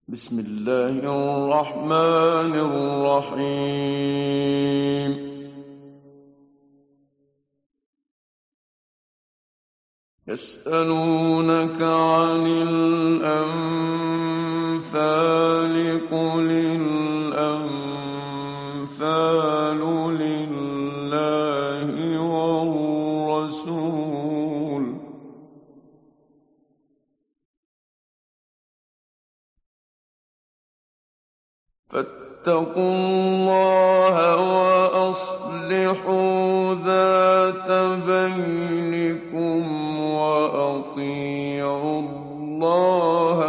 بسم الله الرحمن الرحيم. يسألونك عن الأنفال قل الأنفال لله والرسول فاتقوا الله وأصلحوا ذات بينكم وأطيعوا الله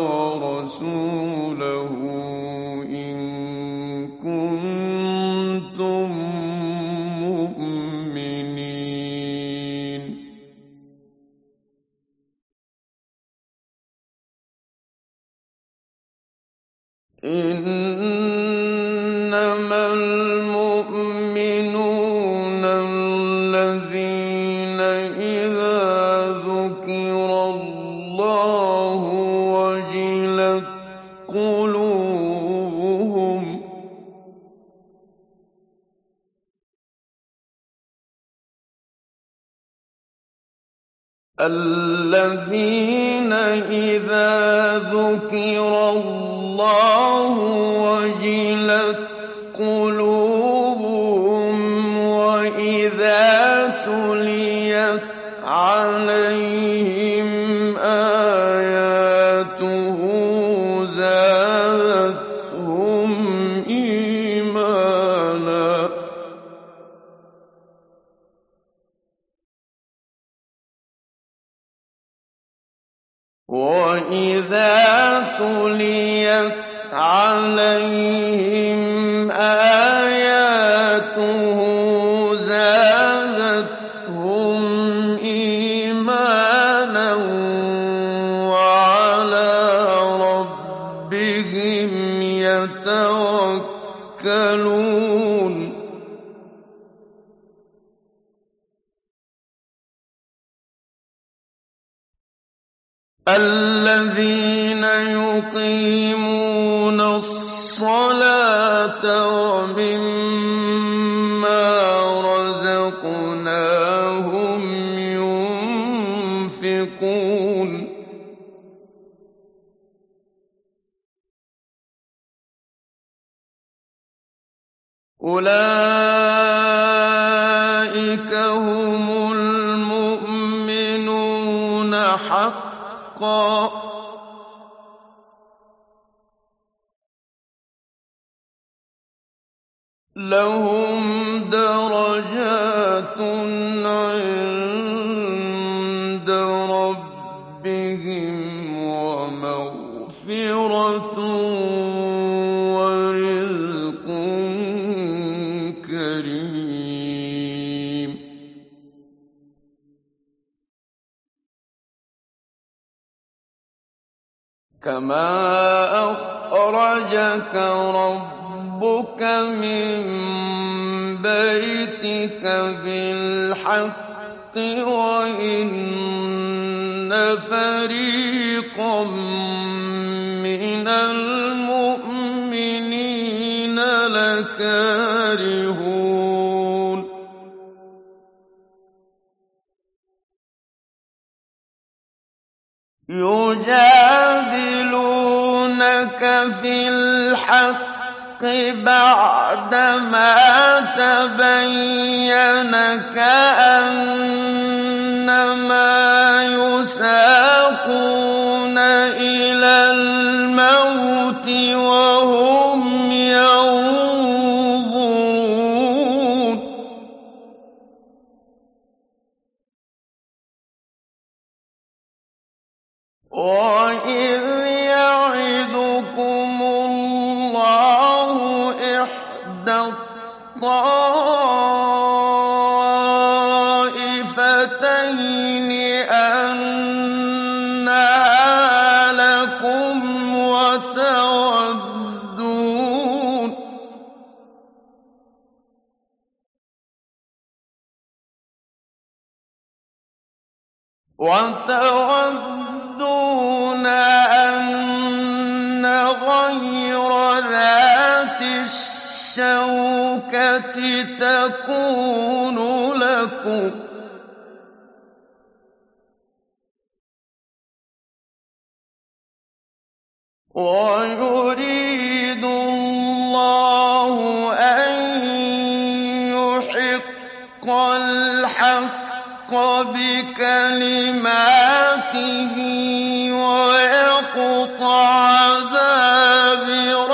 ورسوله إن كنتم مؤمنين. إنما المؤمنون الذين إذا ذكر الله وجلت قلوبهم الذين إذا ذكر الله وجلت قلوبهم وإذا تليت عليهم آياته زادتهم إيمانا وَإِذَا تُلِيَتْ عَلَيْهِمْ آيَاتُهُ زَادَتْهُمْ إِيمَانًا وَعَلَىٰ رَبِّهِمْ يَتَوَكَّلُونَ. الذين يقيمون الصلاة ومما رزقناهم ينفقون أولئك هم المؤمنون حقا لهم درجات عند ربهم ومغفرة ورزق كريم. كما أخرجك ربك من بيتك بالحق وإن فريقا من المؤمنين لكارهون يجادلونك في الحق بعدما تبين كأنما يساقون إلى الموت وهم ينظرون وَإِذْ يَعِدُكُمُ اللَّهُ إِحْدَى الطَّائِفَتَيْنِ أَنَّهَا لَكُمْ وتودون أن غَيْرَ ذَاتِ الشَّوْكَةِ تَكُونُ لَكُمْ ۖ وَيُرِيدُ اللَّهُ أَن يُحِقَّ الْحَقَّ بِكَلِمَاتِهِ وَيَقْطَعَ دَابِرَ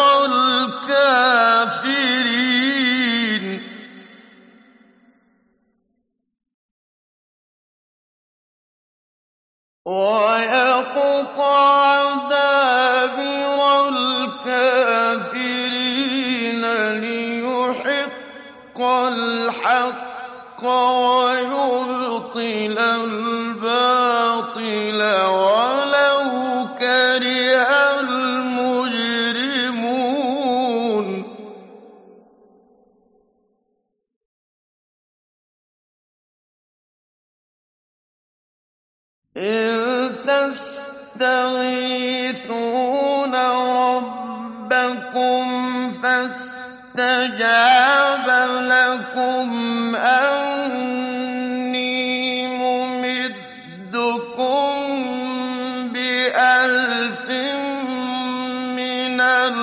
الْكَافِرِينَ لِيُحِقَّ الْحَقَّ وَيُبْطِلَ الْبَاطِلَ وَلَوْ كَرِهَ الْمُجْرِمُونَ إِن تَسْتَغِيثُونَ رَبَّكُمْ فَاسْتَجَابَ لَكُمْ أَنِّي مُمِدُّكُم بِأَلْفٍ مِّنَ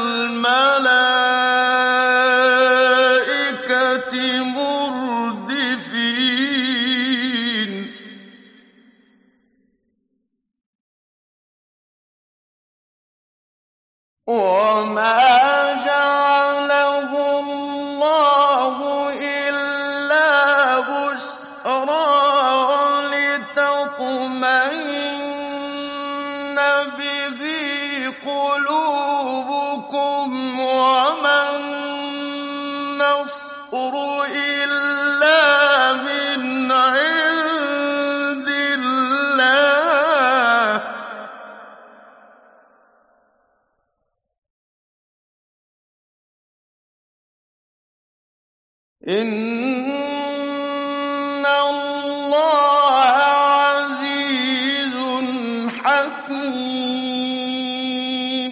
الْمَلَائِكَةِ مُرْدِفِينَ وَمَا جَعَلَهُ اللَّهُ إِلَّا بُشْرَىٰ وَلِتَطْمَئِنَّ بِهِ قُلُوبُكُمْ ۚ وَمَا النَّصْرُ إِلَّا مِنْ عِندِ اللَّهِ ۚ إِنَّ اللَّهَ عَزِيزٌ حَكِيمٌ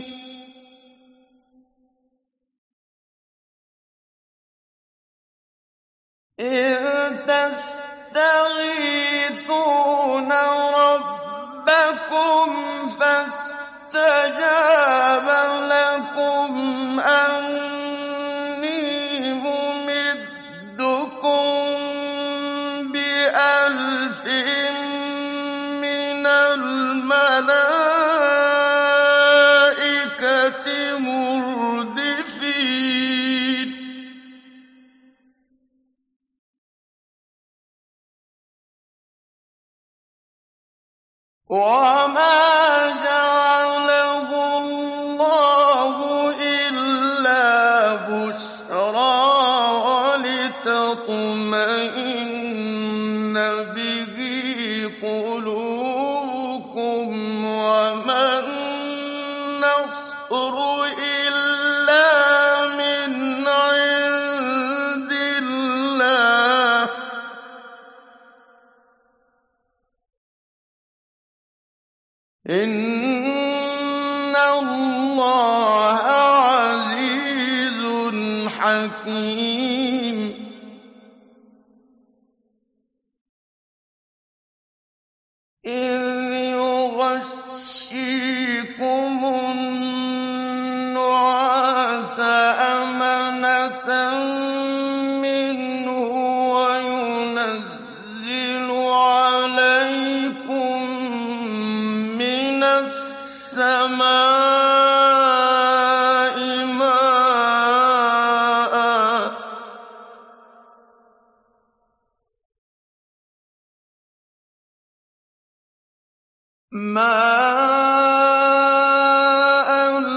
إِن تَسْتَغِيثُونَ رَبَّكُمْ فَاسْتَجَابَ لَكُمْ أَنِّي مُمِدُّكُم بِأَلْفٍ مِّنَ الْمَلَائِكَةِ مُرْدِفِينَ وَمَا جَعَلَهُ اللَّهُ إِلَّا بُشْرَىٰ وَلِتَطْمَئِنَّ بِهِ قُلُوبُكُمْ ۚ وَمَا النَّصْرُ إِلَّا مِنْ عِندِ اللَّهِ ۚ إِنَّ اللَّهَ عَزِيزٌ حَكِيمٌ إِذْ يُغَشِّيكُمُ النُّعَاسَ أَمَنَةً مِّنْهُ وَيُنَزِّلُ عَلَيْكُم مِّنَ السَّمَاءِ مَاءً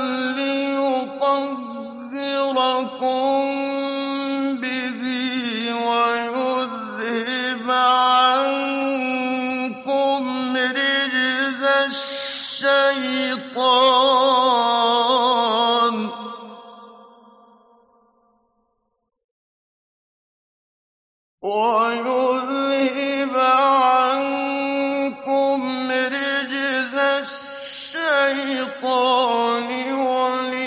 لِّيُطَهِّرَكُم بِهِ وَيُذْهِبَ عَنكُمْ رِجْزَ الشَّيْطَانِ وَلِتُرِيَ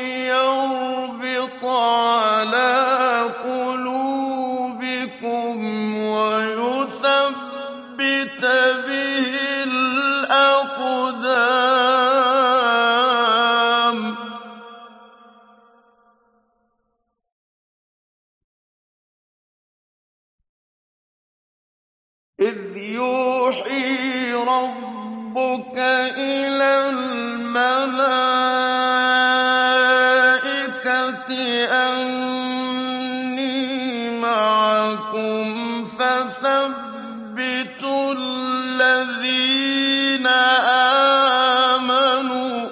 أَنِّي مَعَكُمْ فَثَبِّتُوا الَّذِينَ آمَنُوا ۚ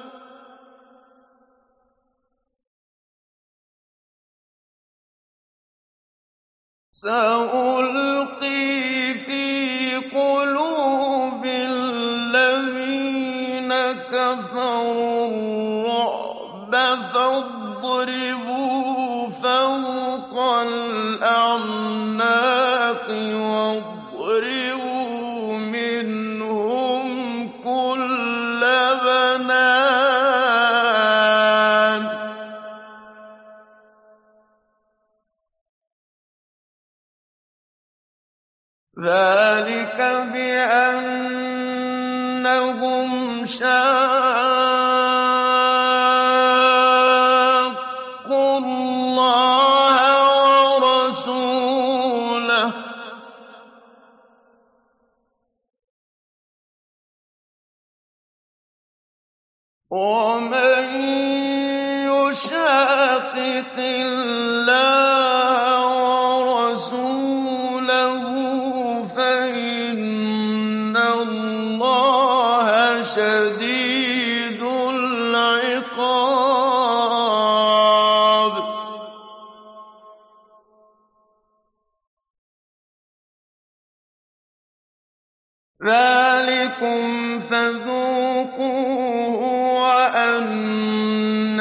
سَأُلْقِي فِي قُلُوبِ الَّذِينَ كَفَرُوا الرُّعْبَ فَاضْرِبُوا فَوْقَ الْأَعْنَاقِ وَاضْرِبُوا مِنْهُمْ كُلَّ بَنَانٍ ذَٰلِكَ بِأَنَّهُمْ شَاقُّوا اللَّهَ وَرَسُولَهُ ۚ وَمَن يُشَاقِقِ اللَّهَ وَرَسُولَهُ فَإِنَّ اللَّهَ شَدِيدُ الْعِقَابِ ذَٰلِكُمْ فَذُوقُوهُ وَأَنَّ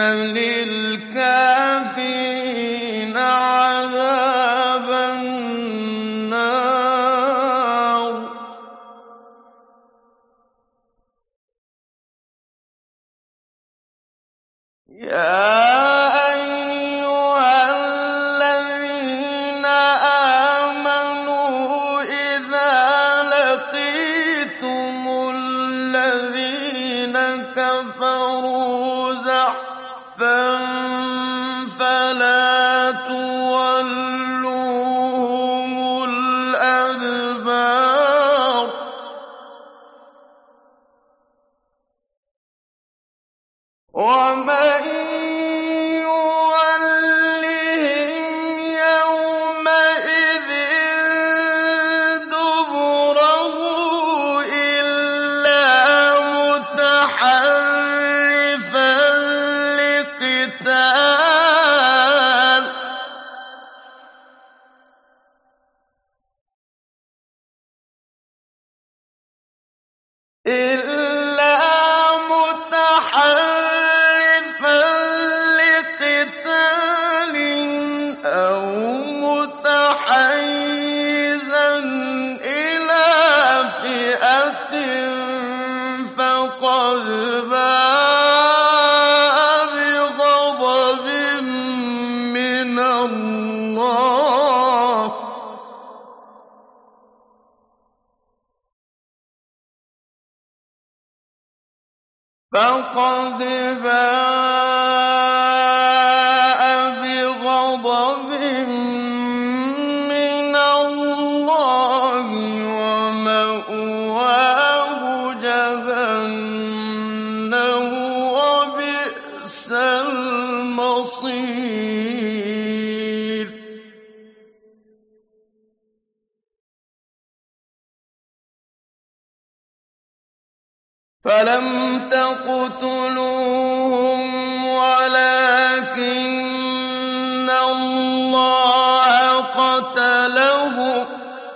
لِلْكَافِرِينَ عَذَابَ النَّارِ يَا أَيُّهَا الَّذِينَ آمَنُوا إِذَا لَقِيتُمُ الَّذِينَ كَفَرُوا زَحْفًا فَلَا تُوَلُّوهُمُ الْأَدْبَارَ وَمَن يُوَلِّهِمْ يَوْمَئِذٍ دُبُرَهُ إِلَّا مُتَحَرِّفًا لِّقِتَالٍ أَوْ مُتَحَيِّزًا إِلَىٰ فِئَةٍ فَقَدْ بَاءَ بِغَضَبٍ مِّنَ اللَّهِ وَمَأْوَاهُ جَهَنَّمُ ۖ وَبِئْسَ الْمَصِيرُ فَلَمْ تَقْتُلُوهُمْ وَلَٰكِنَّ اللَّهَ قَتَلَهُمْ ۚ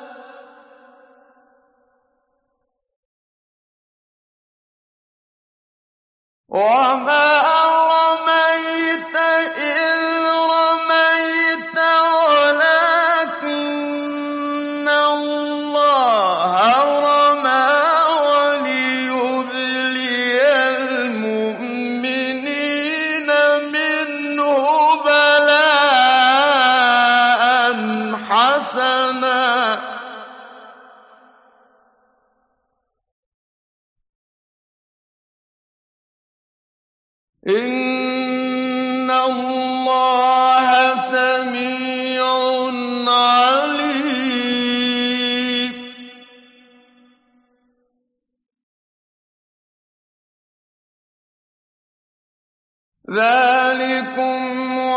وَمَا رَمَيْتَ إِذْ رَمَيْتَ وَلَٰكِنَّ اللَّهَ رَمَىٰ وَلِيُبْلِيَ الْمُؤْمِنِينَ مِنْهُ بَلَاءً حَسَنًا ۚ إِنَّ اللَّهَ سَمِيعٌ عَلِيمٌ ذَٰلِكُمْ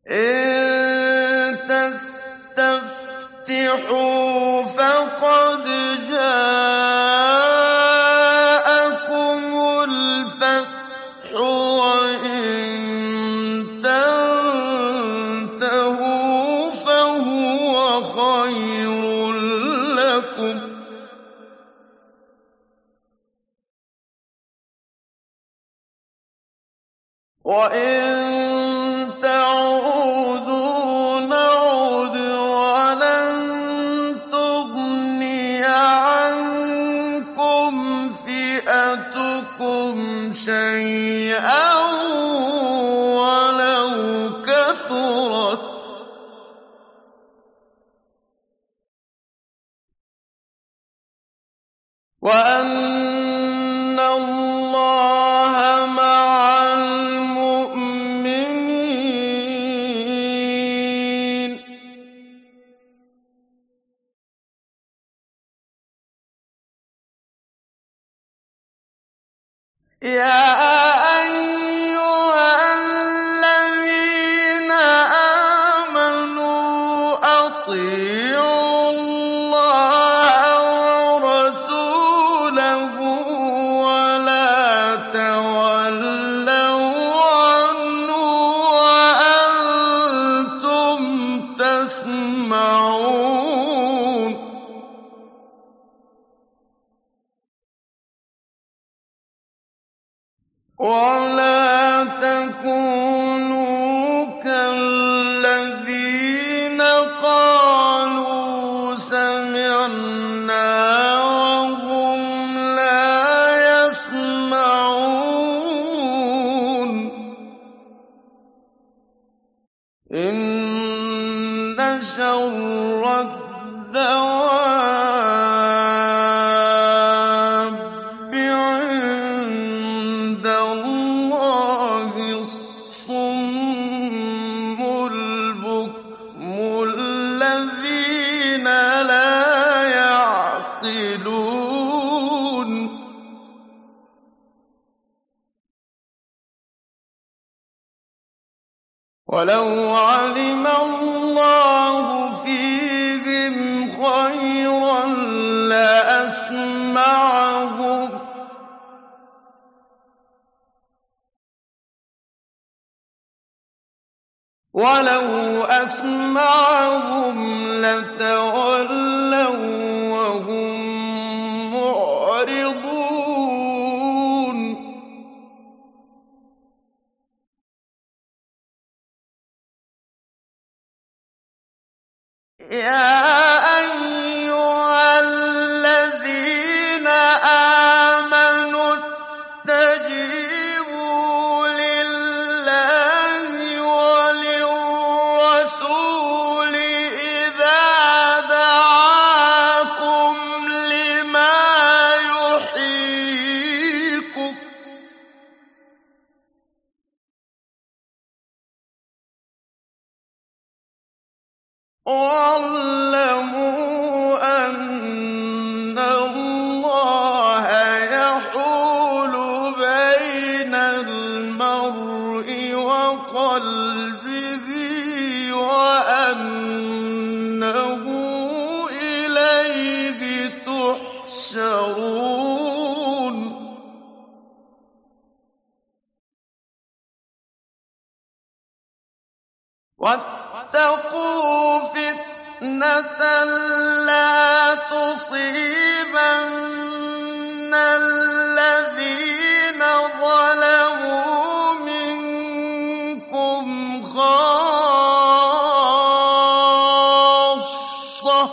إِن تَسْتَفْتِحُوا فَقَدْ جَاءَكُمُ الْفَتْحُ ۖ وَإِن تَنتَهُوا فَهُوَ خَيْرٌ لَّكُمْ ۖ وَإِن تعودوا نعد وَلَن تُغْنِيَ عَنكُمْ فِئَتُكُمْ شَيْئًا وَلَوْ كَثُرَتْ ۚ وَأَنَّ اللَّهَ مَعَ الْمُؤْمِنِينَ. يَا أَيُّهَا الَّذِينَ آمَنُوا أَطِيعُوا اللَّهَ وَرَسُولَهُ وَلَا تَوَلَّوْا عَنْهُ وَأَنتُمْ تَسْمَعُونَ. وَلَا تَكُونُوا كَالَّذِينَ قَالُوا سَمِعْنَا وَهُمْ لَا يَسْمَعُونَ. إِنَّ شَرَّ الدَّوَابِّ عِندَ اللَّهِ الصُّمُّ الْبُكْمُ الَّذِينَ لَا يَعْقِلُونَ. وَلَوْ عَلِمَ اللَّهُ فِيهِمْ خَيْرًا لَّأَسْمَعَهُمْ ۖ وَلَوْ أَسْمَعَهُمْ لَتَوَلَّوا وَّهُم مُّعْرِضُونَ. يَا أَيُّهَا الَّذِينَ آمَنُوا اسْتَجِيبُوا لِلَّهِ وَلِلرَّسُولِ إِذَا دَعَاكُمْ لِمَا يُحْيِيكُمْ ۖ وَاعْلَمُوا أَنَّ اللَّهَ يَحُولُ بَيْنَ الْمَرْءِ وَقَلْبِهِ وَأَنَّهُ إِلَيْهِ تُحْشَرُونَ. وَاتَّقُوا فِتْنَةً لَّا تُصِيبَنَّ الَّذِينَ ظَلَمُوا مِنكُمْ خَاصَّةً ۖ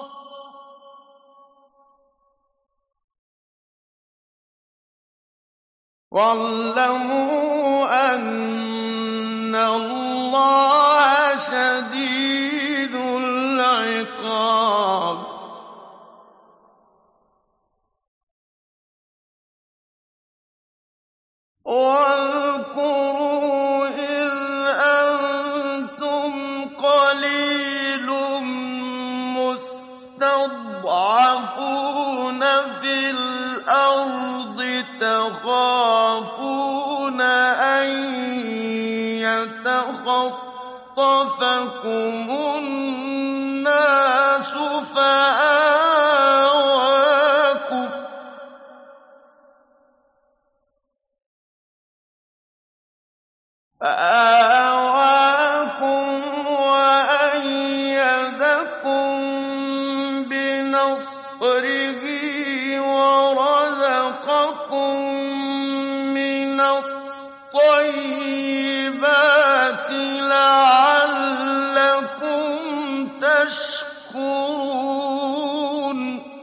وَاعْلَمُوا أَنَّ اللَّهَ شَدِيدُ الْعِقَابِ. وَاذْكُرُوا إِذْ أَنتُمْ قَلِيلٌ مُّسْتَضْعَفُونَ فِي الْأَرْضِ تَخَافُونَ أَن يَتَخَطَّفَكُمُ خَطَّفَكُمُ النَّاسُ فَآوَاكُمْ وَأَيَّدَكُم بِنَصْرِهِ وَرَزَقَكُم مِّنَ الطَّيِّبَاتِ لَعَلَّكُمْ تَشْكُرُونَ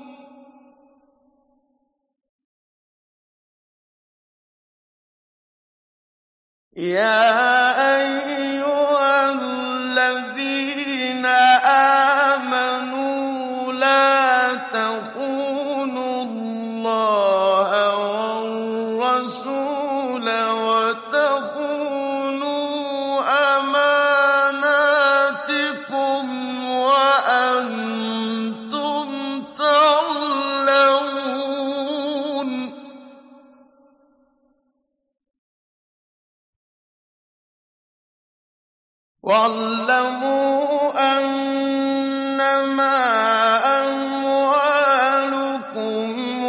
يَا أَيُّهَا الَّذِينَ آمَنُوا لَا تَخُونُوا اللَّهَ وَالرَّسُولَ وَتَخُونُوا أَمَانَاتِكُمْ وَأَنتُمْ تَعْلَمُونَ وَاعْلَمُوا أَنَّمَا أَمْوَالُكُمْ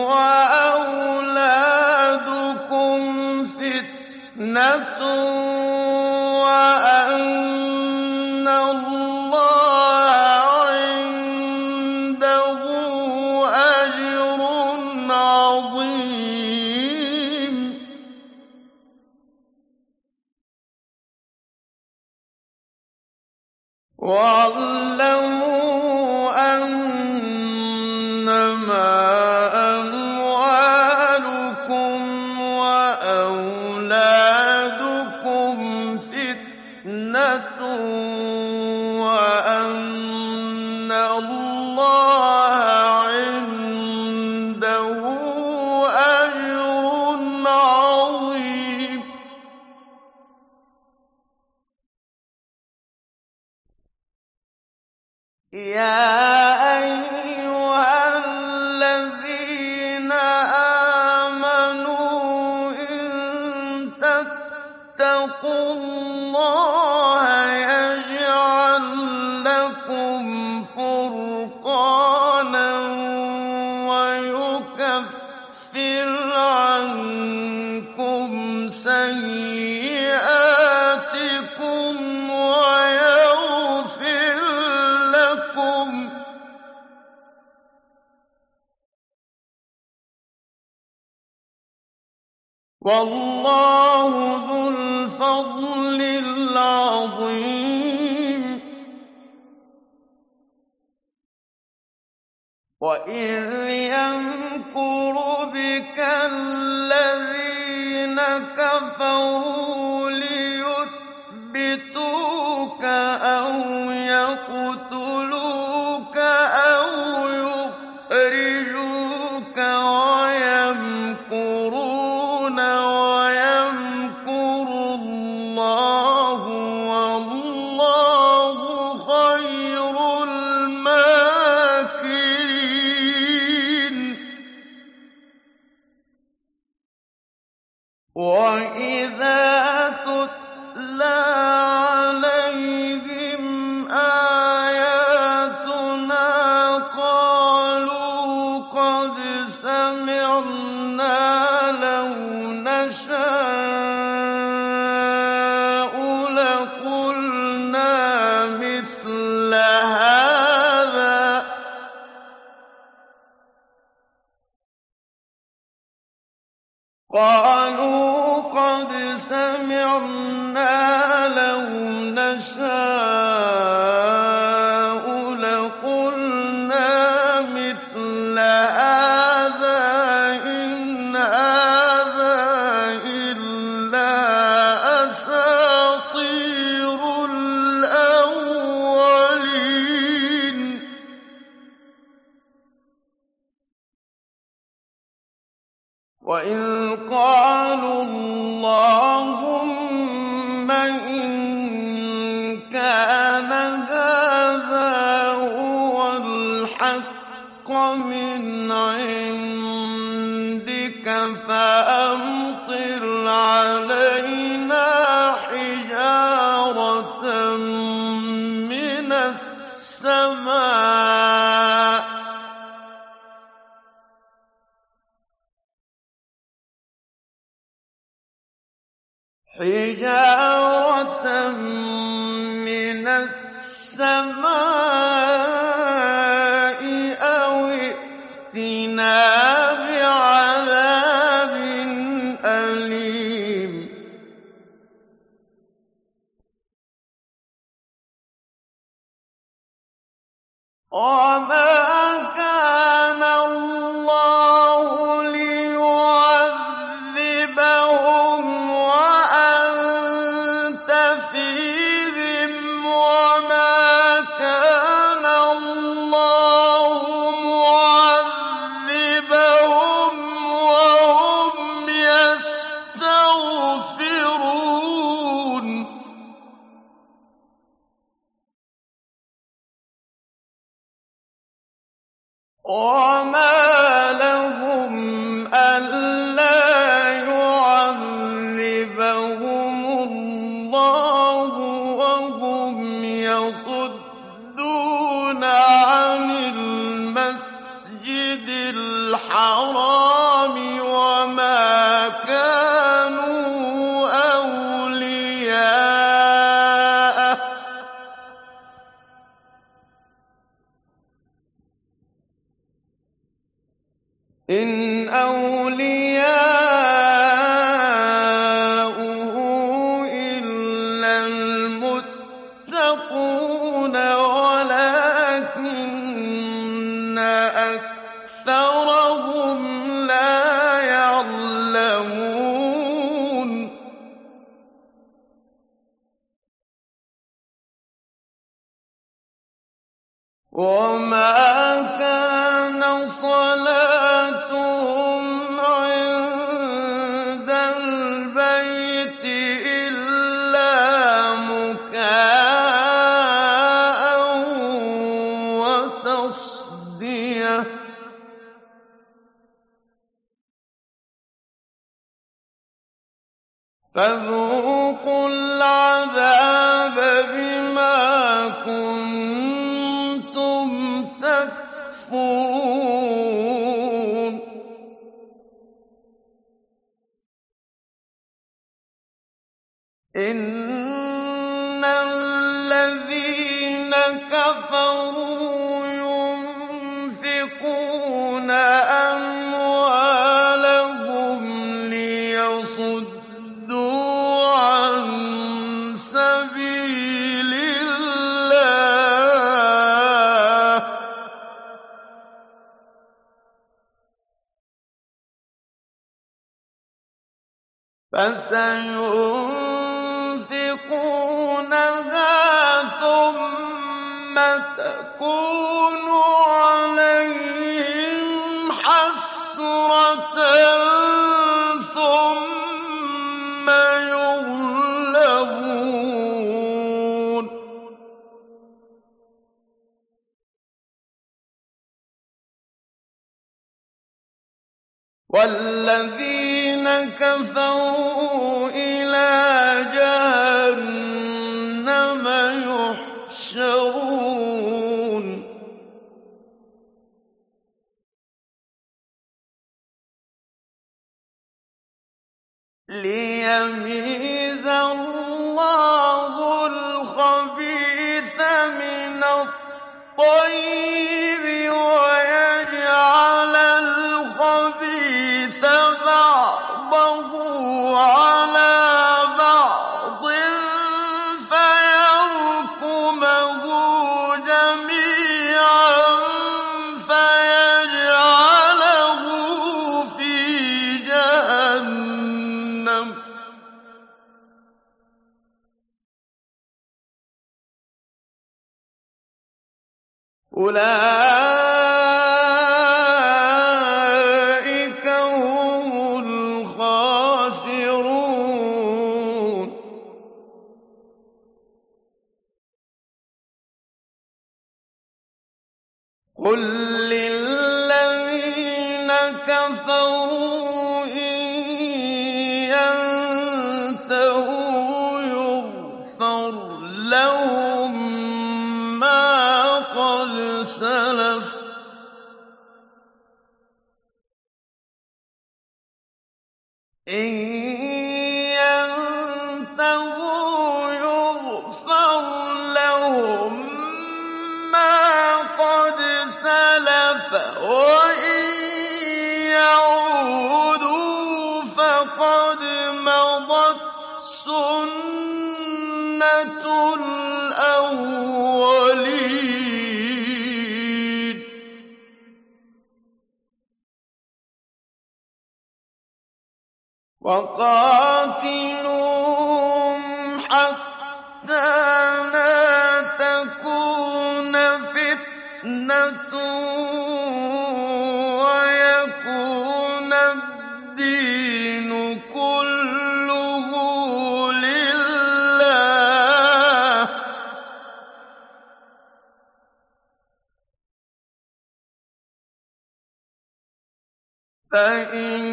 وَأَوْلَادُكُمْ فِتْنَةٌ وَأَنَّ اللَّهَ عِندَهُ أَجْرٌ عَظِيمٌ وَاعْلَمُوا أَنَّمَا أَمْوَالُكُمْ وَأَوْلَادُكُمْ فِتْنَةٌ وَأَنَّ اللَّهَ عِندَهُ أَجْرٌ عَظِيمٌ يَا أَيُّهَا الَّذِينَ آمَنُوا إِن تَتَّقُوا اللَّهَ يَجْعَل لَّكُمْ فُرْقَانًا وَيُكَفِّرْ عَنكُمْ سَيِّئَاتِكُمْ وَيَغْفِرْ لَكُمْ ۗ وَاللَّهُ ذُو الْفَضْلِ الْعَظِيمِ وَإِذْ يَمْكُرُ بِكَ الَّذِينَ كَفَرُوا لِيُثْبِتُوكَ أَوْ يَقْتُلُوكَ أَوْ يُخْرِجُوكَ وَيَمْكُرُونَ وَيَمْكُرُ اللَّهُ وَاللَّهُ خَيْرُ الْمَاكِرِينَ وَإِذَا تُتْلَىٰ عَلَيْهِمْ آيَاتُنَا قَالُوا قَدْ سَمِعْنَا لَوْ نَشَاءُ لَقُلْنَا مِثْلَ هَٰذَا إِنْ هَٰذَا إِلَّا أَسَاطِيرُ الْأَوَّلِينَ وَإِذْ قَالُوا اللَّهُمَّ إِن كَانَ هَٰذَا هُوَ الْحَقَّ مِنْ عِندِكَ فَأَمْطِرْ عَلَيْنَا حِجَارَةً حِجَارَةً مِّنَ السَّمَاءِ أَوِ ائْتِنَا بِعَذَابٍ أَلِيمٍ وَمَا كَانَ اللَّهُ لِيُعَذِّبَهُمْ وَأَنتَ فِيهِمْ وَمَا كَانَ اللَّهُ مُعَذِّبَهُمْ وَهُمْ يَسْتَغْفِرُونَ وَمَا لَهُمْ أَلَّا يُعَذِّبَهُمُ اللَّهُ وَهُمْ يَصُدُّونَ عَنِ الْمَسْجِدِ الْحَرَامِ وَمَا كَانُوا أَوْلِيَاءَهُ ۚ إِنْ أَوْلِيَاؤُهُ إِلَّا الْمُتَّقُونَ وَلَٰكِنَّ أَكْثَرَهُمْ لَا يَعْلَمُونَ وَمَا كَانَ صَلَاتُهُمْ عِندَ الْبَيْتِ إِلَّا مُكَاءً وَتَصْدِيَةً ۚ فَذُوقُوا الْعَذَابَ بِمَا كُنتُمْ تَكْفُرُونَ إِنَّ الَّذِينَ كَفَرُوا يُنفِقُونَ أَمْوَالَهُمْ لِيَصُدُّوا عَن سَبِيلِ اللَّهِ ۚ فَسَيُنفِقُونَهَا ثُمَّ تَكُونُ عَلَيْهِمْ حَسْرَةً ثُمَّ يُغْلَبُونَ ۗ وَالَّذِينَ كَفَرُوا إِلَىٰ جَهَنَّمَ يُحْشَرُونَ لِيَمِيزَ اللَّهُ الْخَبِيثَ مِنَ الطَّيِّبِ وَيَجْعَلَ الْخَبِيثَ بَعْضَهُ عَلَىٰ بَعْضٍ فَيَرْكُمَهُ جَمِيعًا فَيَجْعَلَهُ فِي جَهَنَّمَ ۚ أُولَٰئِكَ هُمُ الْخَاسِرُونَ قُل لِّلَّذِينَ كَفَرُوا إِن يَنتَهُوا يُغْفَرْ لَهُم مَّا قَدْ سَلَفَ إِن يُغْفَرْ لَهُم مَّا قَدْ سَلَفَ وَإِن يَعُودُوا فَقَدْ مَضَتْ سُنَّتُ الْأَوَّلِينَ وَقَاتِلُوهُمْ حَتَّىٰ لَا تَكُونَ فِتْنَةٌ وَيَكُونَ الدِّينُ كُلُّهُ لِلَّهِ ۖ فَإِنِ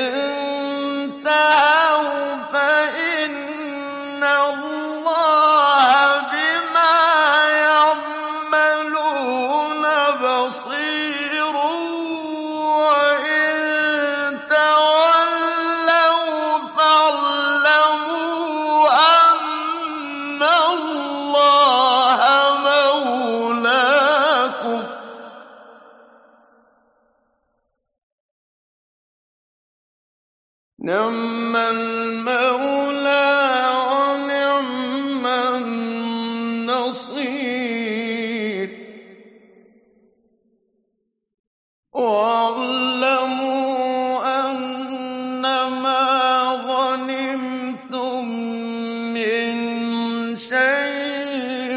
انتَهَوْا فَإِنَّ اللَّهَ بِمَا يَعْمَلُونَ بَصِيرٌ وَإِن تَوَلَّوْا فَاعْلَمُوا أَنَّ اللَّهَ مَوْلَاكُمْ ۚ نِعْمَ الْمَوْلَىٰ وَنِعْمَ النَّصِيرُ وَاعْلَمُوا أَنَّمَا غَنِمْتُم مِّن شَيْءٍ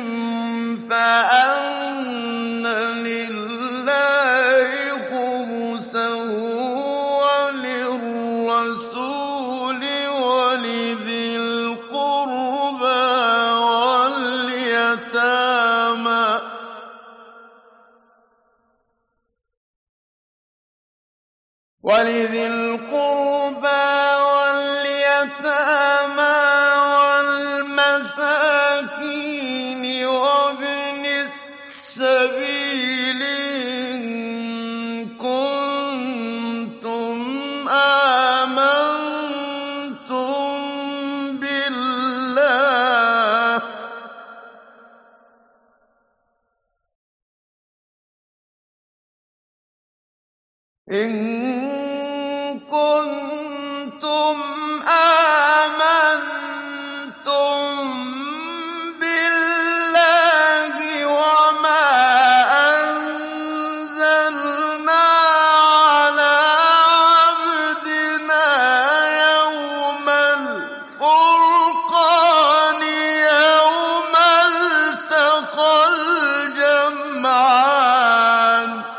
فَأَنَّ لِلَّهِ خُمُسَهُ وَلِلرَّسُولِ وَلِذِي الْقُرْبَىٰ وَالْيَتَامَىٰ وَالْمَسَاكِينِ وَابْنِ السَّبِيلِ إِن كُنتُمْ آمَنتُم بِاللَّهِ وَمَا أَنزَلْنَا عَلَىٰ عَبْدِنَا يَوْمَ الْفُرْقَانِ يَوْمَ الْتَقَى الْجَمْعَانِ ۗ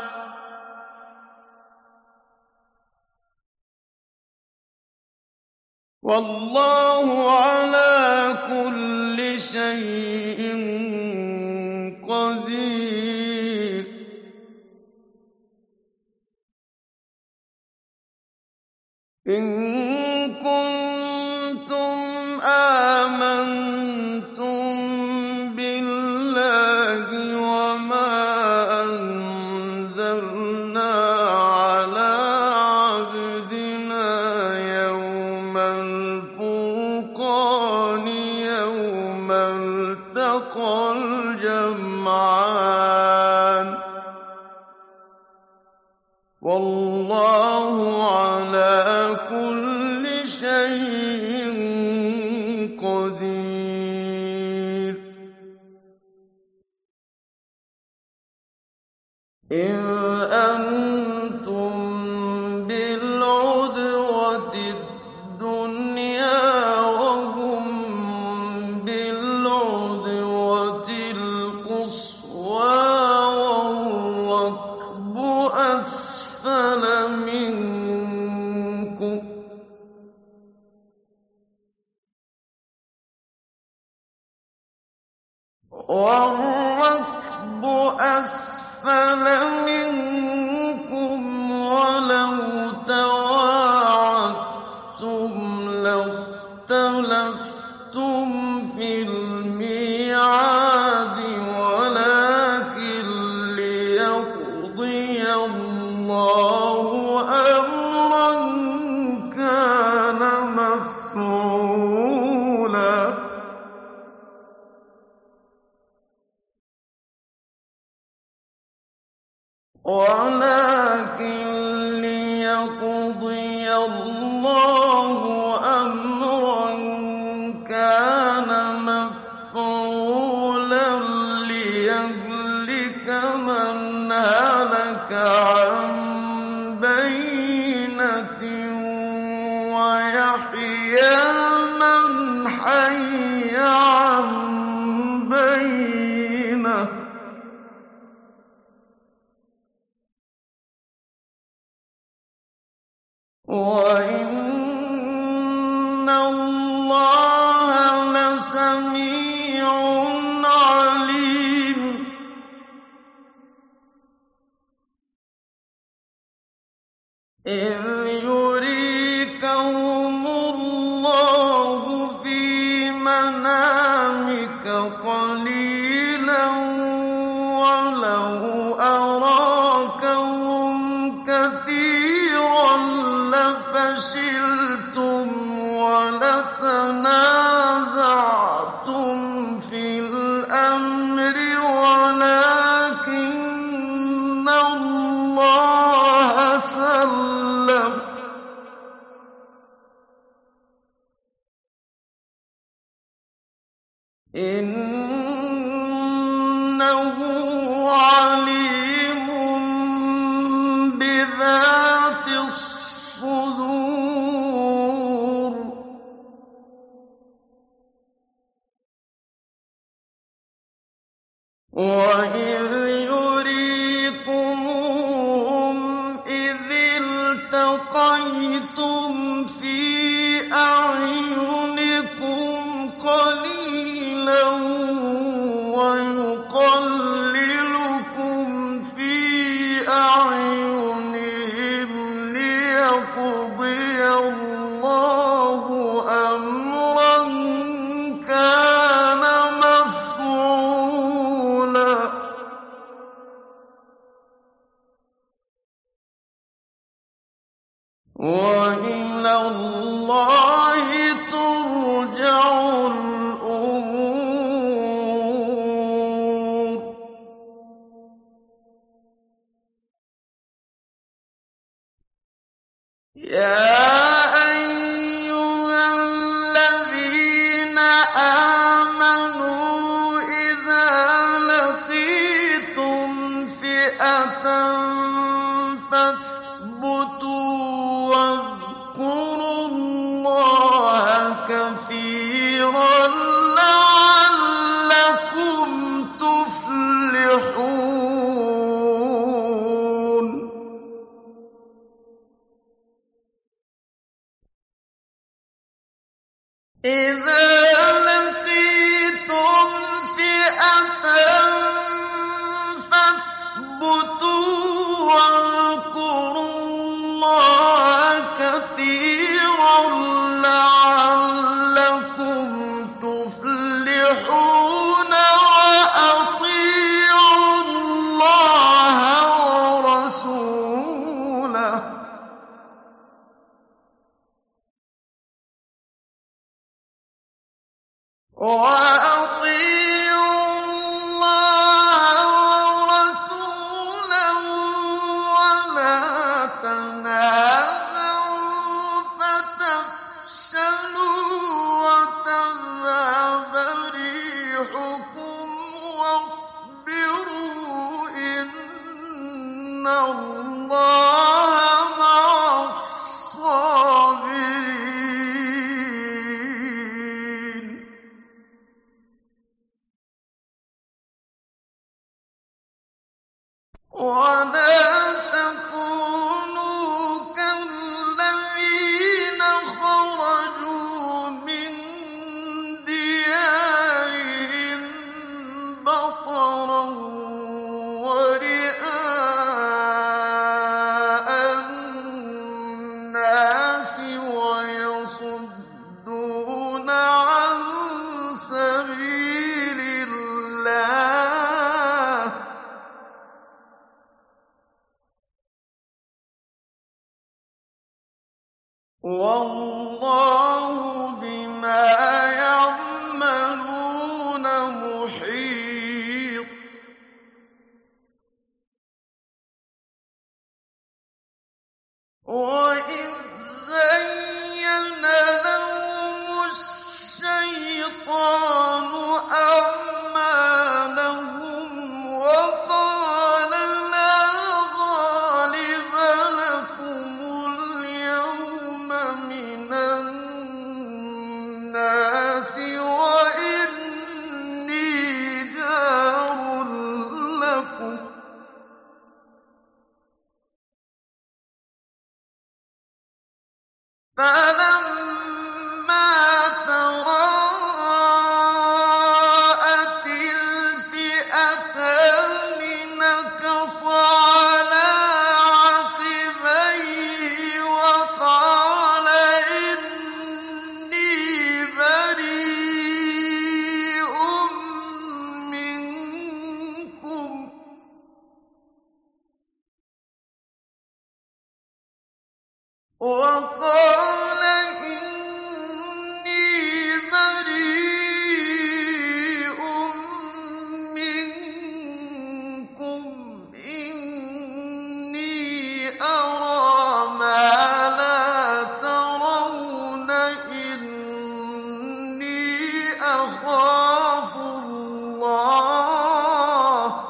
وَاللَّهُ عَلَىٰ كُلِّ شَيْءٍ قَدِيرٌ إِن كُنتُمْ آمَنتُم بِاللَّهِ وَمَا أَنزَلْنَا عَلَىٰ عَبْدِنَا يَوْمَ الْفُرْقَانِ يَوْمَ الْتَقَى الْجَمْعَانِ ۗ وَاللَّهُ عَلَىٰ كُلِّ شَيْءٍ قَدِيرٌ إِذْ أَنتُم بِالْعُدْوَةِ الدُّنْيَا وَهُم بِالْعُدْوَةِ الْقُصْوَىٰ وَالرَّكْبُ أَسْفَلَ مِنكُمْ وَلَوْ تَوَاعَدتُّمْ لَاخْتَلَفْتُمْ فِي الْمِيعَادِ وَلَٰكِن لِّيَقْضِيَ اللَّهُ أَمْرًا كَانَ مَفْعُولًا وَلَٰكِن لِّيَقْضِيَ اللَّهُ أَمْرًا كَانَ مَفْعُولًا لِّيَهْلِكَ مَنْ هَلَكَ عَن بَيِّنَةٍ وَيَحْيَىٰ مَنْ حَيَّ عَن بَيِّنَةٍ ۗ وَإِنَّ اللَّهَ لَسَمِيعٌ عَلِيمٌ إِذْ يُرِيكَهُمُ اللَّهُ فِي مَنَامِكَ قَلِيلًا وَلَوْ أَرَاكَهُمْ كَثِيرًا لَّفَشِلْتُمْ وَلَتَنَازَعْتُمْ فِي الْأَمْرِ وَلَٰكِنَّ اللَّهَ سَلَّمَ ۗ إِنَّهُ عَلِيمٌ بِذَاتِ الصُّدُورِ وَإِذْ يُرِيكُمُوهُمْ إِذِ الْتَقَيْتُمْ فِي أَعْيُنِكُمْ قَلِيلًا وَيُقَلِّلُكُمْ فِي أَعْيُنِهِمْ لِيَقْضِيَ اللَّهُ أَمْرًا كَانَ مَفْعُولًا ۗ وَإِلَى اللَّهِ تُرْجَعُ الْأُمُورُ يَا أَيُّهَا الَّذِينَ آمَنُوا إِذَا لَقِيتُمْ فِئَةً فَاثْبُتُوا وَاذْكُرُوا اللَّهَ كَثِيرًا لَّعَلَّكُمْ تُفْلِحُونَ إِذَا لَقِيتُمْ فِئَةً فَاثْبُتُوا وَاذْكُرُوا اللَّهَ كَثِيرًا لَّعَلَّكُمْ تُفْلِحُونَ وَأَطِيعُوا اللَّهَ وَرَسُولَهُ وَلَا تَنَازَعُوا فَتَفْشَلُوا وَتَذْهَبَ رِيحُكُمْ وَاصْبِرُوا ۚ إِنَّ اللَّهَ مَعَ الصَّابِرِينَ وَلَا تَكُونُوا كَالَّذِينَ خَرَجُوا مِن دِيَارِهِم بَطَرًا وَرِئَاءَ النَّاسِ وَيَصُدُّونَ عَن سَبِيلِ اللَّهِ ۗ وَاللَّهُ بِمَا يَعْمَلُونَ مُحِيطٌ الشَّيْطَانُ أَعْمَالَهُمْ وَقَالَ لَا غَالِبَ لَكُمُ الْيَوْمَ مِنَ النَّاسِ وَإِنِّي جَارٌ لَّكُمْ ۖ فَلَمَّا تَرَاءَتِ الْفِئَتَانِ نَكَصَ عَلَىٰ عَقِبَيْهِ وَقَالَ إِنِّي بَرِيءٌ مِّنكُمْ إِنِّي أَرَىٰ مَا لَا تَرَوْنَ إِنِّي أَخَافُ اللَّهَ ۚ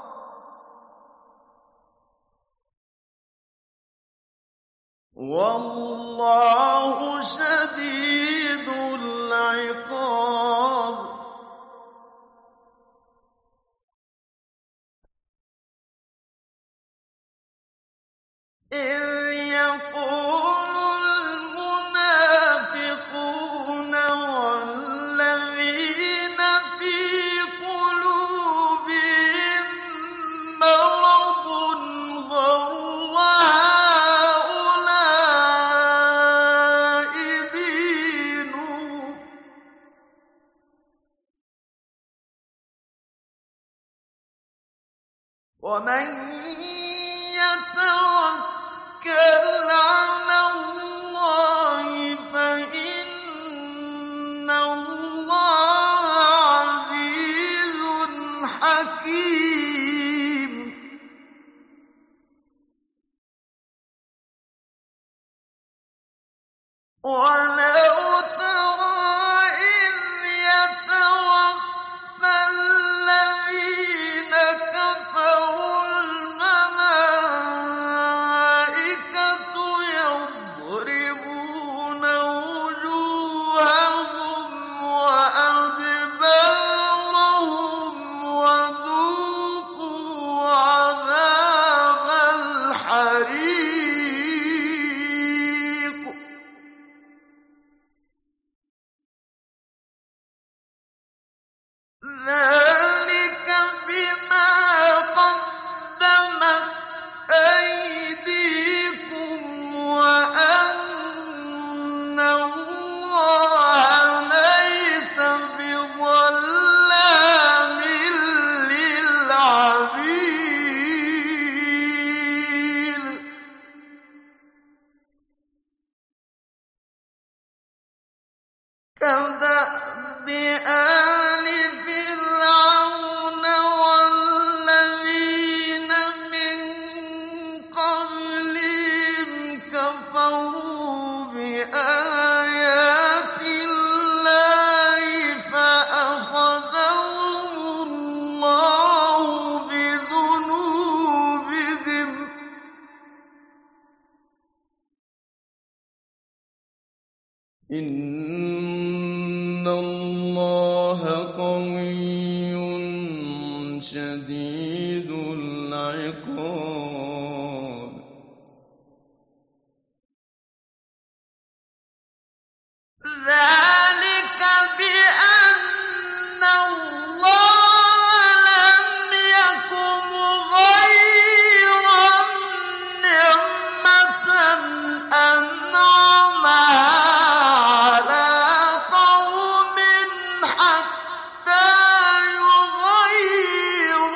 وَاللَّهُ شَدِيدُ الْعِقَابِ. إِذْ يَقُولُ الْمُنَافِقُونَ وَالَّذِينَ فِي قُلُوبِهِم مَّرَضٌ غَرَّ هَٰؤُلَاءِ دِينُهُمْ ۗ وَمَن يَتَوَكَّلْ عَلَى اللَّهِ فَإِنَّ اللَّهَ عَزِيزٌ حَكِيمٌ. وَلَوْ تَرَىٰ إِذْ يَتَوَفَّى الَّذِينَ كَفَرُوا الْمَلَائِكَةُ يَضْرِبُونَ وُجُوهَهُمْ وَأَدْبَارَهُمْ وَذُوقُوا عَذَابَ الْحَرِيقِ. ذَٰلِكَ بِمَا قَدَّمَتْ أَيْدِيكُمْ وَأَنَّ اللَّهَ لَيْسَ بِظَلَّامٍ لِّلْعَبِيدِ. كَدَأْبِ آلِ فِرْعَوْنَ وَالَّذِينَ مِن قَبْلِهِمْ كَفَرُوا بِآيَاتِ اللَّهِ فَأَخَذَهُمُ اللَّهُ بِذُنُوبِهِمْ ۗ إِنَّ اللَّهَ قَوِيٌّ شَدِيدُ الْعِقَابِ. ذَٰلِكَ بِأَنَّ اللَّهَ لَمْ يَكُ مُغَيِّرًا نِّعْمَةً أَنْعَمَهَا عَلَىٰ قَوْمٍ حَتَّىٰ يُغَيِّرُوا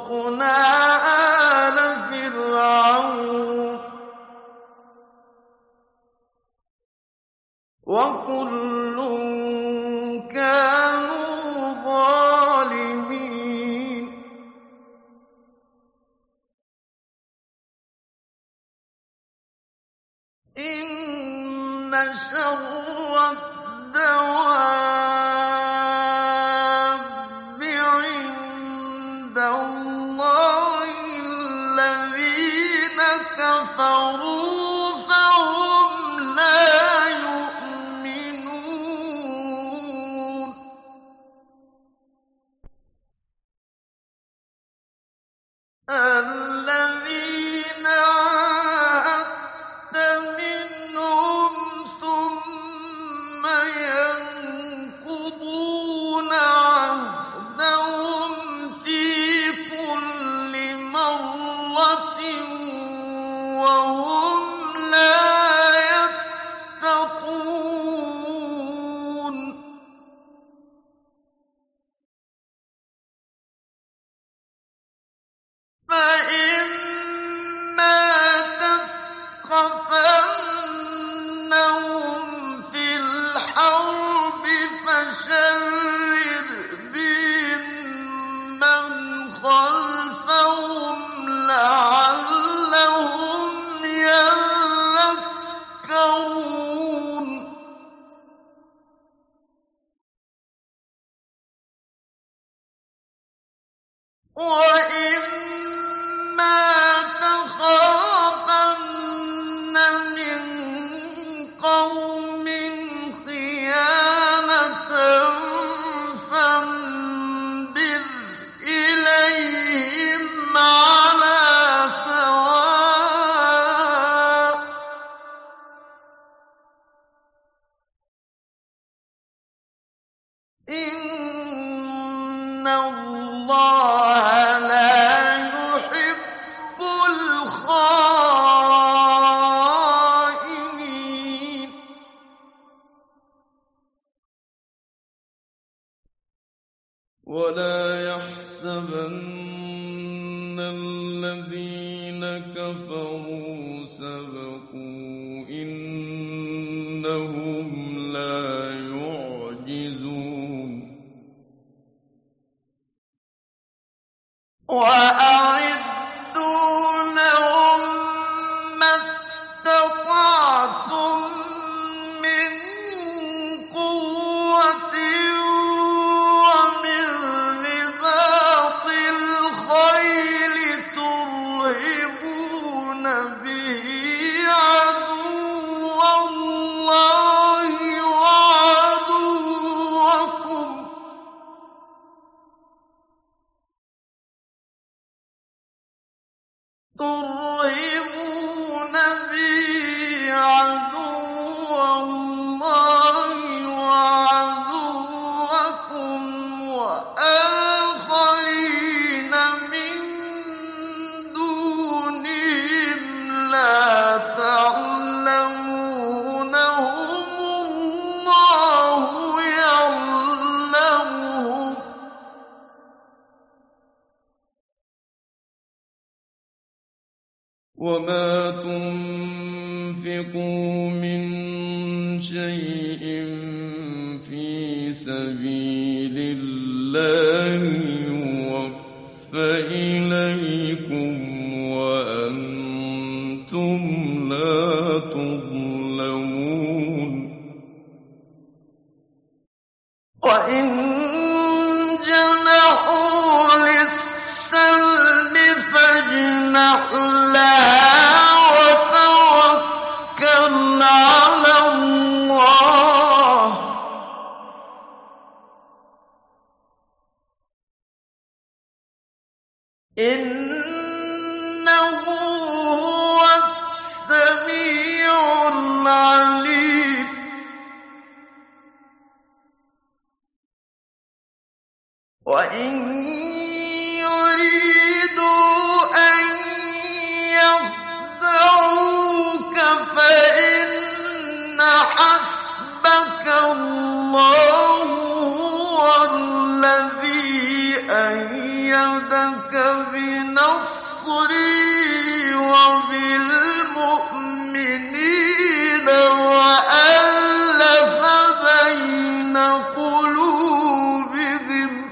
وأغرقنا آلَ فِرْعَوْنَ وَكُلٌّ كَانُوا ظَالِمِينَ إِنَّ شَرَّ الدَّوَابِّ عِندَ اللَّهِ الَّذِينَ كَفَرُوا فَهُمْ لَا يُؤْمِنُونَ الَّذِينَ عَاهَدتَّ مِنْهُمْ ثُمَّ يَنقُضُونَ عَهْدَهُمْ فِي كُلِّ مَرَّةٍ وَهُمْ لَا يَتَّقُونَ فَإِمَّا تَثْقَفَنَّهُمْ فِي الْحَرْبِ فَشَرِّدْ بِهِم مَّنْ خَلْفَهُمْ لَعَلَّهُمْ يَذَّكَّرُونَ وَإِمَّا تَخَافَنَّ مِن قَوْمٍ خِيَانَةً فَانبِذْ إِلَيْهِمْ عَلَىٰ سَوَاءٍ ۚ إِنَّ اللَّهَ لَا يُحِبُّ الْخَائِنِينَ وَلَا يَحْسَبَنَّ الَّذِينَ كَفَرُوا سَبَقُوا ۚ إِنَّهُمْ لَا يُعْجِزُونَ وَأَعِدُّوا لَهُم مَّا اسْتَطَعْتُم مِّن قُوَّةٍ وَمِن رِّبَاطِ الْخَيْلِ تُرْهِبُونَ بِهِ عَدُوَّ اللَّهِ وَعَدُوَّكُمْ ۚ وَآخَرِينَ مِن دُونِهِمْ لَا تَعْلَمُونَهُمُ اللَّهُ يَعْلَمُهُمْ ۚ وَمَا تُنفِقُوا مِن شَيْءٍ فِي سَبِيلِ اللَّهِ يُوَفَّ إِلَيْكُمْ وَأَنتُمْ لَا تُظْلَمُونَ وَإِن جَنَحُوا لِلسَّلْمِ فَاجْنَحْ لَهَا وَتَوَكَّلْ عَلَى اللَّهِ ۚ إِنَّهُ هُوَ السَّمِيعُ الْعَلِيمُ وَإِن يُرِيدُوا أَن يَخْدَعُوكَ فَإِنَّ حَسْبَكَ اللَّهُ هُوَ الَّذِي أَيَّدَكَ بِنَصْرِي وَبِالْمُؤْمِنِينَ وَأَلَّفَ بَيْنَ قُلُوبِهِمْ ۚ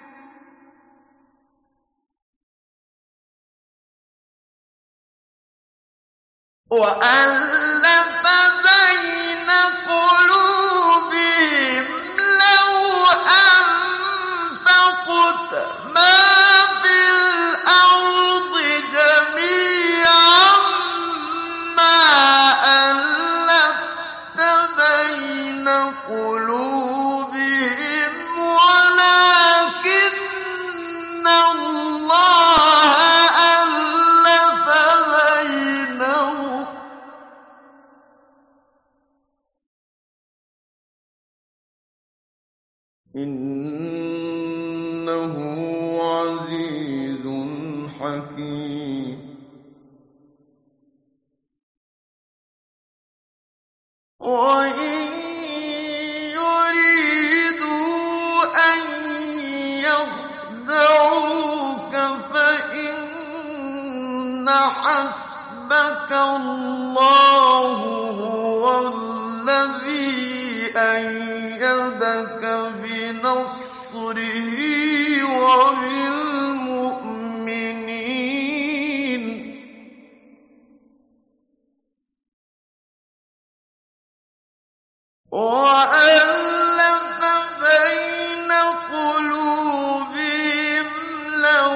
لَّوْ أَنفَقْتَ مَا فِي الْأَرْضِ جَمِيعًا مَّا أَلَّفْتَ بَيْنَ قُلُوبِهِمْ وَلَٰكِنَّ اللَّهَ أَلَّفَ بَيْنَهُمْ ۚ إِنَّهُ عَزِيزٌ حَكِيمٌ وَإِن يُرِيدُوا أَن يَخْدَعُوكَ فَإِنَّ حَسْبَكَ اللَّهُ هُوَ الَّذِي أَيَّدَكَ بِنَصْرِهِ وَبِالْمُؤْمِنِينَ وَأَلَّفَ بَيْنَ قُلُوبِهِمْ ۚ لَوْ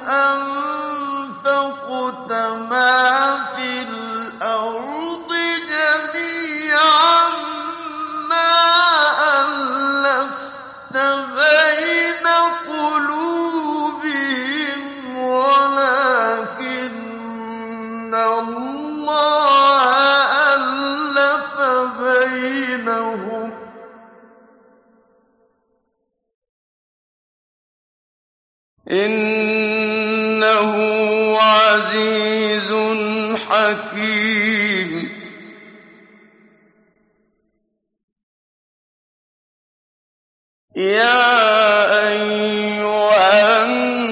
أَنفَقْتَ مَا فِي الْأَرْضِ جَمِيعًا مَّا أَلَّفْتَ بَيْنَ قُلُوبِهِمْ وَلَٰكِنَّ اللَّهَ أَلَّفَ بَيْنَهُمْ ۚ إِنَّهُ عَزِيزٌ حَكِيمٌ يَا أَيُّهَا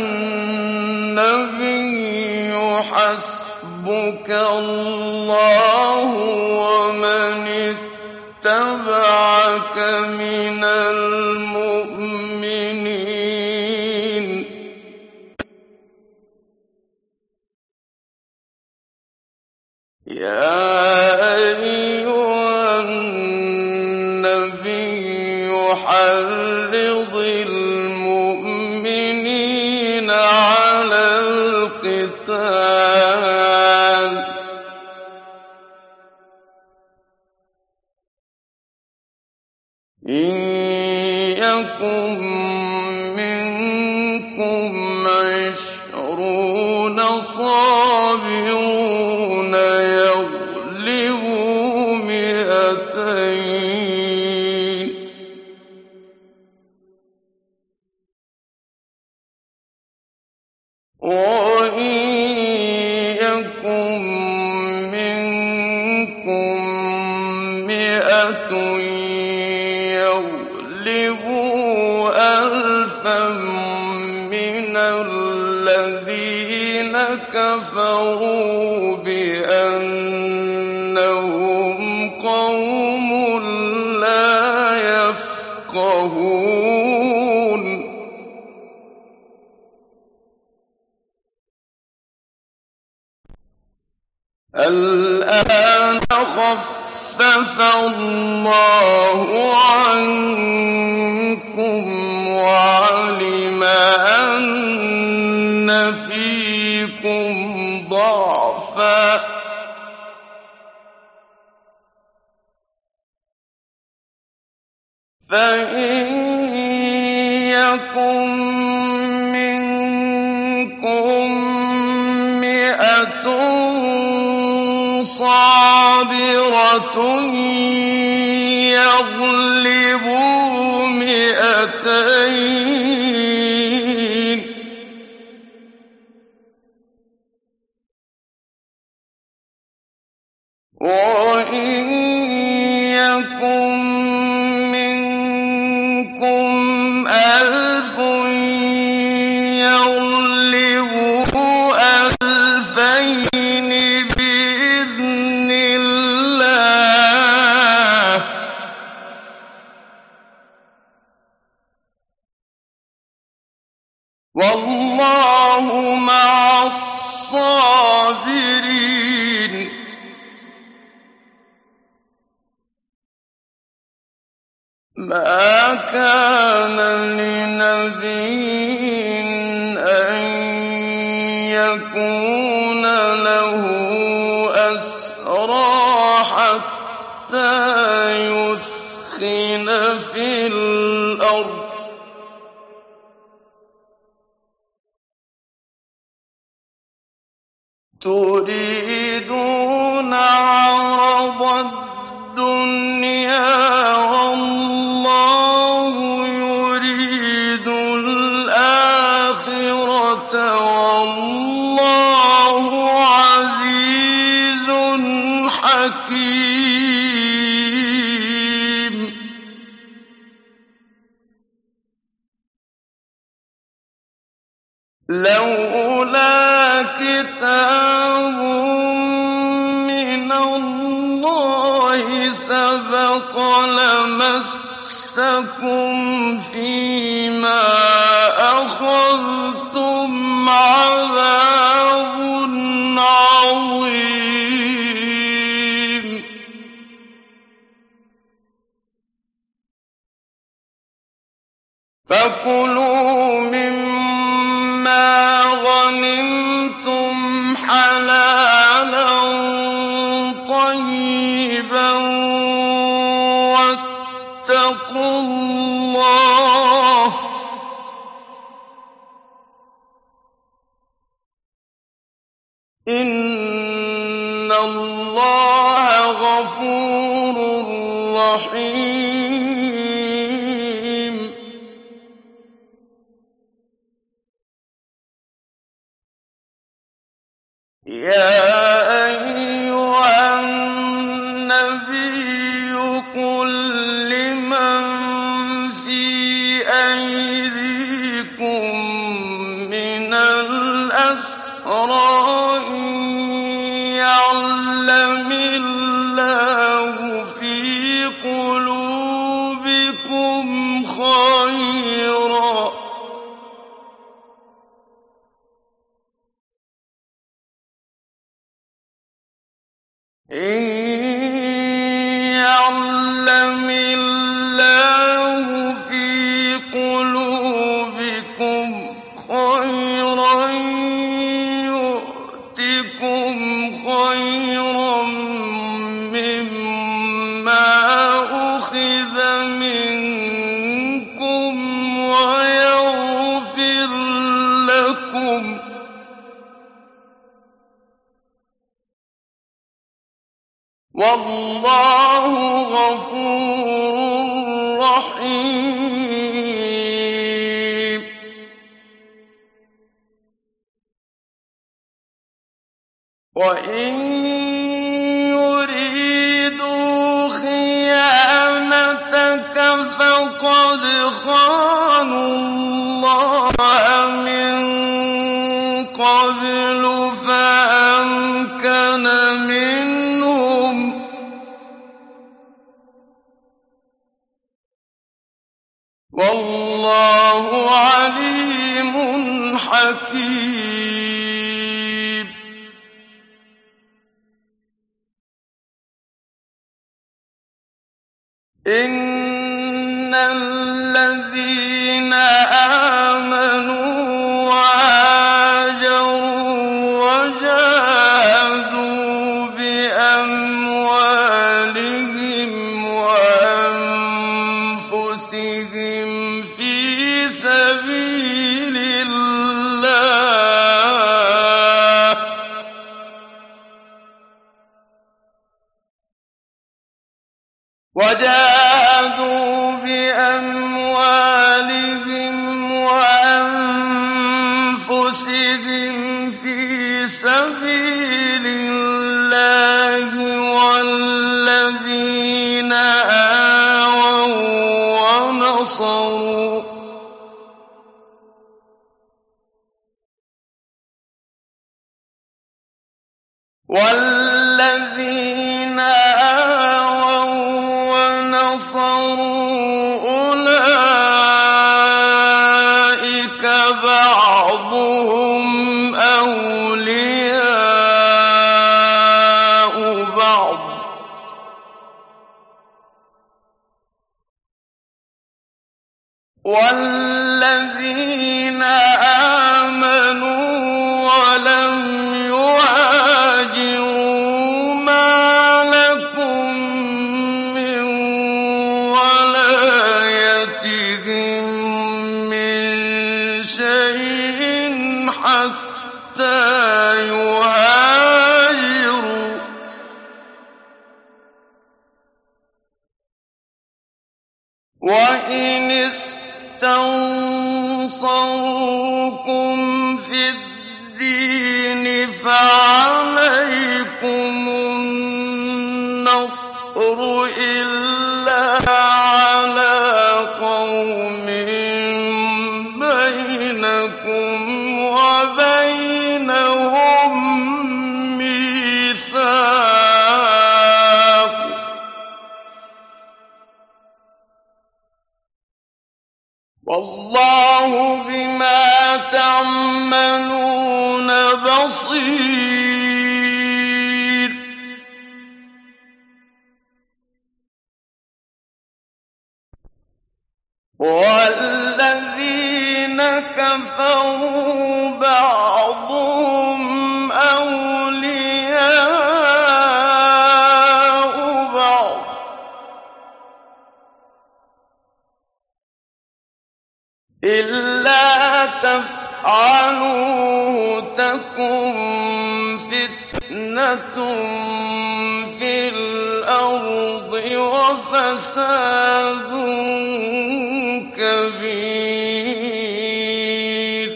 النَّبِيُّ حَسْبُكَ اللَّهُ وَمَنِ اتَّبَعَكَ مِنَ الْمُؤْمِنِينَ يَا أَيُّهَا النَّبِيُّ حَرِّضِ الْمُؤْمِنِينَ عَلَى الْقِتَالِ ۚ إِن يَكُن مِّنكُمْ 20 صَابِرُونَ يَغْلِبُوا 200 ۚ وَإِن يَكُن مِّنكُم 100 يَغْلِبُوا 1000 مِّنَ الَّذِينَ كَفَرُوا بِأَنَّهُمْ قَوْمٌ لَّا يَفْقَهُونَ الْآنَ خَفَّفَ اللَّهُ عَنكُمْ وَعَلِمَ أَنَّ فِيكُمْ ضَعْفًا ۚ فَإِن يَكُن مِّنكُم 100 صَابِرَةٌ يَغْلِبُوا 200 ۚ وَإِن يَكُن مِّنكُمْ 1000 يَغْلِبُوا الصابرين ما كان لنبي أن يكون له أسرى حتى يثخن في الأرض تريدون عرض الدنيا والله يريد الآخرة والله عزيز حكيم لولا كتاب من الله سبق لمسكم فيما أخذتم عذاب عظيم فكلوا مما غنمتم حلالا طيبا واتقوا الله إن الله غفور رحيم يا أيها النبي قل لمن في أيديكم من الأسرى إن يعلم الله في قلوبكم خيرا إن يعلم الله في قلوبكم خيرا يؤتكم خيرا مما أخذ منكم ويغفر لكم والله غفور رحيم وإن يريدوا خيانتك فقد خانوا الله من قبل فأمكن منهم والله عليم حكيم إن الذين آمنوا وهاجروا وجاهدوا بأموالهم وأنفسهم في سبيل الله والذين آووا ونصروا أولئك بعضهم أولياء أَوْلِيَاءُ بَعْضٍ ۚ وَالَّذِينَ آمَنُوا وَلَمْ يُهَاجِرُوا مَا لَكُم مِّن وَلَايَتِهِم مِّن شَيْءٍ حَتَّىٰ يُهَاجِرُوا ۚ وَإِنِ اسْتَنصَرُوكُمْ فِي الدِّينِ فَعَلَيْكُمُ النَّصْرُ إِلَّا عَلَىٰ قَوْمٍ بَيْنَكُمْ وَبَيْنَهُم مِّيثَاقٌ ۗ وَاللَّهُ بِمَا تَعْمَلُونَ بَصِيرٌ. وَالَّذِينَ كَفَرُوا بَعْضُهُمْ أَوْلِيَاءُ بَعْضٍ ۚ إِلَّا تَفْعَلُوهُ تَكُن فِتْنَةٌ فِي الْأَرْضِ وَفَسَادٌ كَبِيرٌ.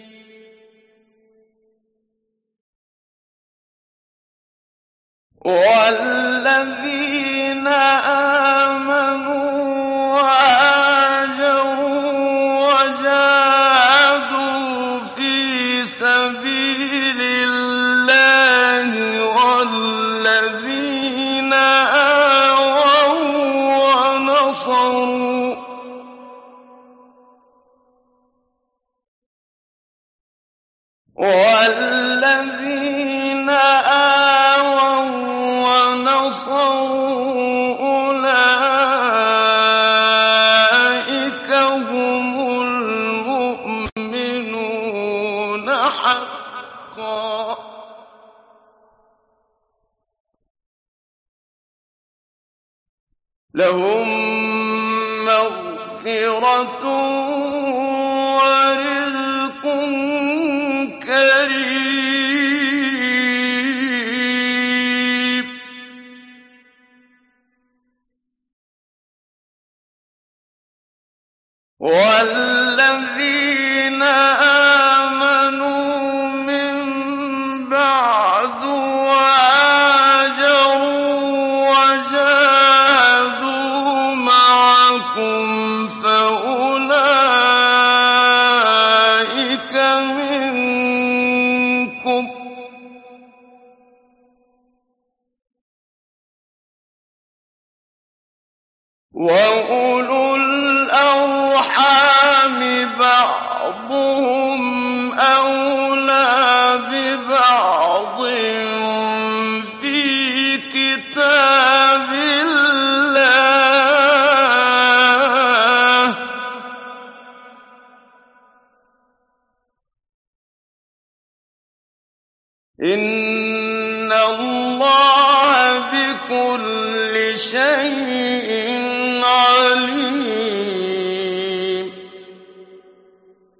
وَالَّذِينَ آمَنُوا وَهَاجَرُوا وَجَاهَدُوا فِي سَبِيلِ اللَّهِ وَالَّذِينَ آوَوا ونصروا أُولَٰئِكَ هُمُ الْمُؤْمِنُونَ حَقًّا ۚ لَّهُم مَّغْفِرَةٌ وَرِزْقٌ كَرِيمٌ. وَالَّذِينَ آمَنُوا مِن بَعْدُ وَهَاجَرُوا وَجَاهَدُوا مَعَكُمْ فَأُولَٰئِكَ مِنكُمْ ۚ وَأُولُو الْأَرْحَامِ بَعْضُهُمْ أَوْلَىٰ بِبَعْضٍ فِي كِتَابِ اللَّهِ ۗ إِنَّ اللَّهَ بِكُلِّ شَيْءٍ